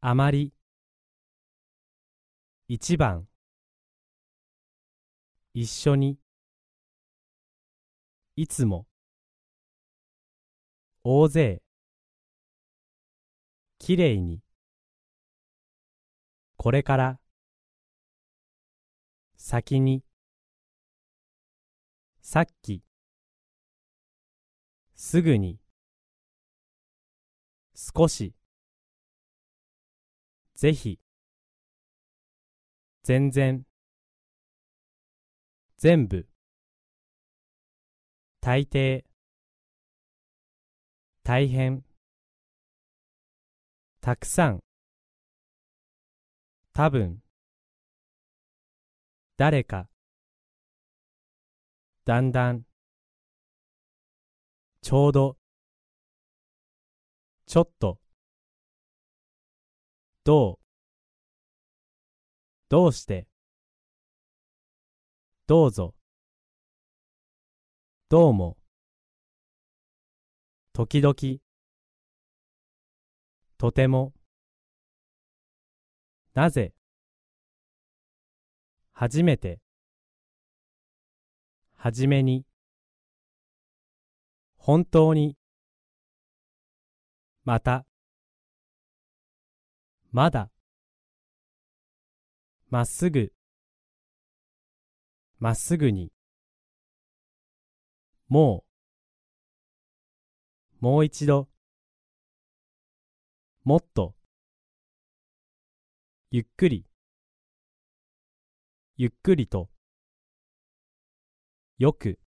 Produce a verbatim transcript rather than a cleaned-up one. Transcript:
あまり、一番、一緒に、いつも、大勢、きれいに、これから、先に、さっき、すぐに、少し、ぜひ、全然、全部、大抵、大変、たくさん、多分、誰か、だんだん、ちょうど、ちょっと、どう、どうして、どうぞ、どうも、時々、とても、なぜ、初めて、はじめに、本当に、また、まだ、まっすぐ、まっすぐに、もう、もう一度、もっと、ゆっくり、ゆっくりと、よく、